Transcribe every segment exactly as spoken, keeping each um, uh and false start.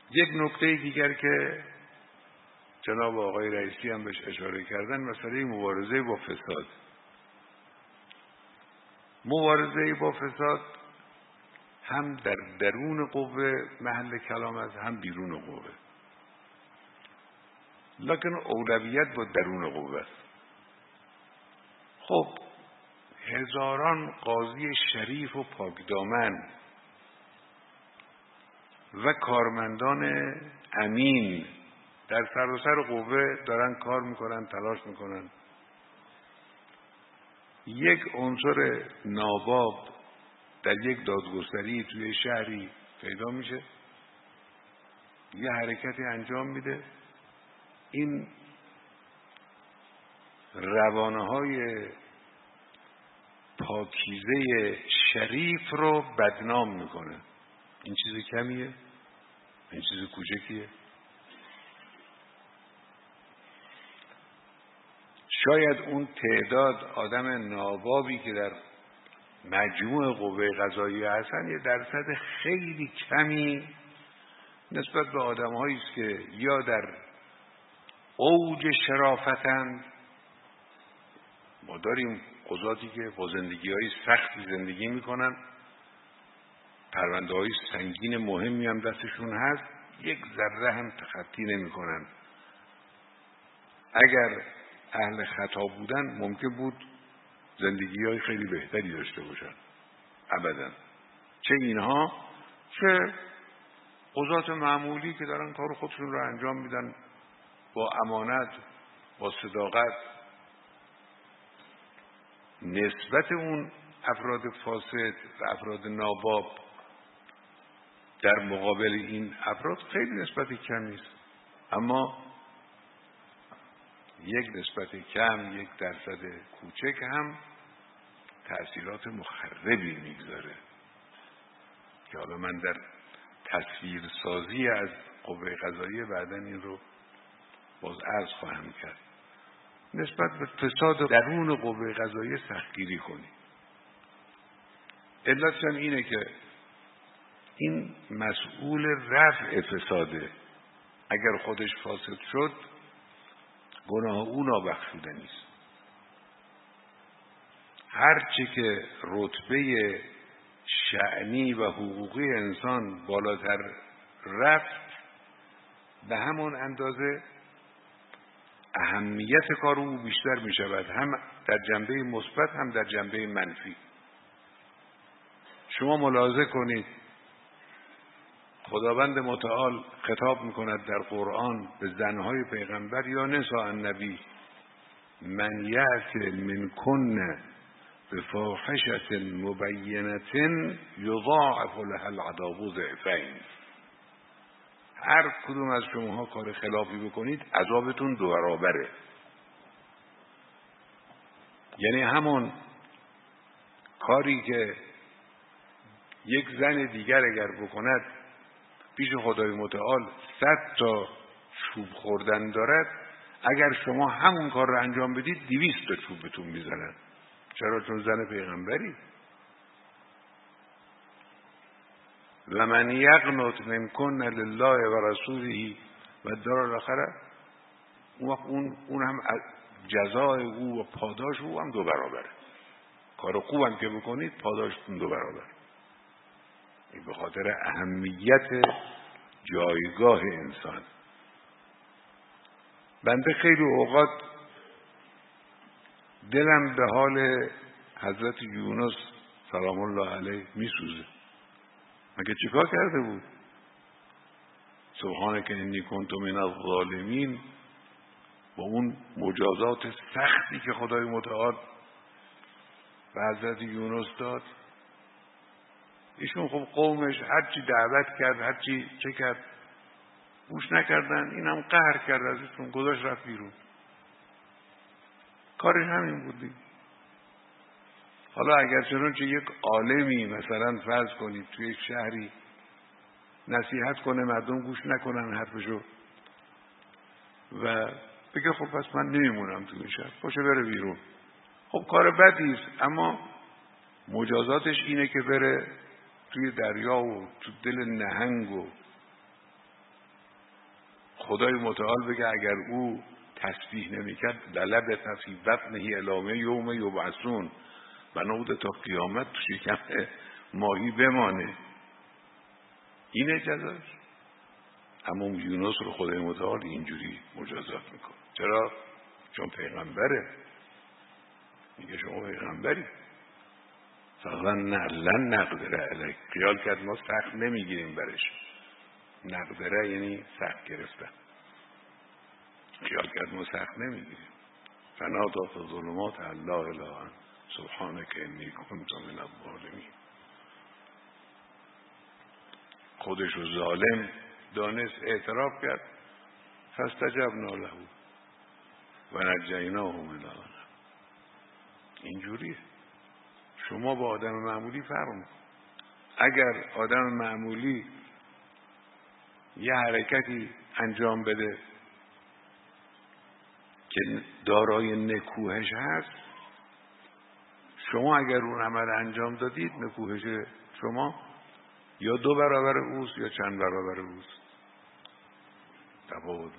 یک نکته دیگر که جناب آقای رئیسی هم بهش اشاره کردن، مسئله مبارزه با فساد. مبارزه با فساد هم در درون قوه محل کلام است، هم بیرون قوه، لکن اولویت با درون قوه است. خب هزاران قاضی شریف و پاکدامن و کارمندان امین در سراسر قوه دارن کار میکنن، تلاش میکنن. یک عنصر ناباب در یک دادگستری توی شهری پیدا میشه، یه حرکتی انجام میده، این روانه های پاکیزه شریف رو بدنام میکنه. این چیز کمیه؟ این چیز کوچکیه؟ شاید اون تعداد آدم نابابی که در مجموع قوه قضاییه هستن یه درصد خیلی کمی نسبت به آدم‌هایی است که یا در اوج شرافتند. ما داریم قضاتی که با زندگی‌های سختی زندگی میکنن، پرونده‌های سنگین مهمی هم دستشون هست، یک ذره هم تخطی نمی‌کنن. اگر اهل خطا بودن ممکن بود زندگی‌های خیلی بهتری داشته باشن. ابداً. چه اینها چه قضات معمولی که دارن کار خودشون رو انجام میدن با امانت، با صداقت. نسبت اون افراد فاسد و افراد ناباب در مقابل این افراد خیلی نسبت کمی است، اما یک نسبت کم، یک درصد کوچک هم تأثیرات مخربی میگذاره که حالا من در تصویر سازی از قوه قضاییه بعداً این رو باز عرض خواهم کرد. نسبت به فساد درون قوه قضاییه سختگیری کنیم. علتش هم اینه که این مسئول رفع فساده. اگر خودش فاسد شد گناه او نابخشوده نیست. هرچه که رتبه شأنی و حقوقی انسان بالاتر رفت به همون اندازه اهمیت کار او بیشتر می شود، هم در جنبه مثبت هم در جنبه منفی. شما ملاحظه کنید خداوند متعال خطاب می کند در قرآن به زنهای پیغمبر یا نساء النبی من یأت منکن بفاحشة مبینة یضاعف لها العذاب ضعفین. هر کدوم از شماها کار خلافی بکنید عذابتون دو برابره. یعنی همون کاری که یک زن دیگر اگر بکند پیش خدای متعال صد تا چوب خوردن دارد، اگر شما همون کار رو انجام بدید دویست تا چوب بهتون میزنن. چرا؟ چون زن پیغمبری. و من یقنط منکن لله و رسوله و الدار الاخره، اون وقت اون, اون هم جزای او و پاداش او هم دو برابره. کار خوبم که بکنید پاداشتون دو برابر. این به خاطر اهمیت جایگاه انسان. بنده خیلی اوقات دلم به حال حضرت یونس سلام الله علیه میسوزه. مگه چیکار کرده بود؟ سبحانک انی کنت من الظالمین، با اون مجازات سختی که خدای متعال به حضرت یونس داد، ایشون خب قومش هرچی دعوت کرد، هرچی چه کرد گوش نکردن، اینم قهر کرد ازشون، گذاشت رفت بیرون. کارش همین بودی. حالا اگر چنانچه یک عالمی مثلا فرض کنید توی یک شهری نصیحت کنه مردم گوش نکنن حرفشو و بگه خب پس من نمیمونم توی این شهر، باشه بره بیرون، خب کار بدی است، اما مجازاتش اینه که بره توی دریا و تو دل نهنگ و خدای متعال بگه اگر او تسبیح نمیکرد للبث فی بطنه الی یوم یبعثون، بنابود تا قیامت تو شکم ماهی بمانه. اینه جزاش. اما یونس رو خدای متعال اینجوری مجازات میکنه. چرا؟ چون پیغمبره. میگه شما پیغمبری. فقط لن نقدره علیه، خیال کرد ما سخت نمیگیریم برش. نقدره یعنی سخت گرفتن. خیال کرد ما سخت نمیگیریم. فنادا فی الظلمات ان لا اله الا انت سبحانک انی کنت من الظالمین. خودش رو ظالم دانست، اعتراف کرد. فاستجبنا له و نجیناه من الغم. اینجوریه. شما با آدم معمولی فرق می‌کنید. اگر آدم معمولی یه حرکتی انجام بده که دارای نکوهش هست، شما اگر اون عمل انجام دادید نکوهش شما یا دو برابر اوست یا چند برابر اوست. تفاوت.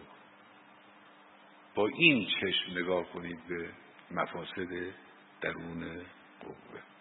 با این چشم نگاه کنید به مفاسد درون قوه.